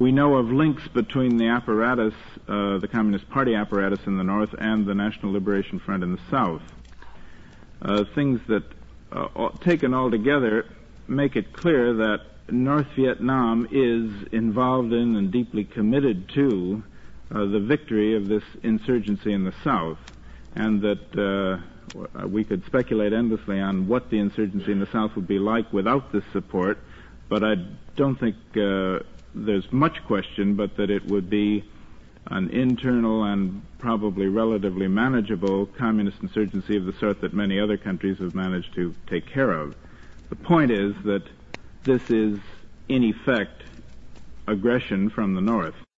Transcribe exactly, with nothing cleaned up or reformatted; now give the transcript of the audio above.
we know of links between the apparatus, uh, the Communist Party apparatus in the north and the National Liberation Front in the south. Uh, things that, uh, taken all together, make it clear that North Vietnam is involved in and deeply committed to uh, the victory of this insurgency in the south, and that uh, we could speculate endlessly on what the insurgency in the south would be like without this support, but I don't think uh, there's much question but that it would be an internal and probably relatively manageable communist insurgency of the sort that many other countries have managed to take care of. The point is that this is, in effect, aggression from the north.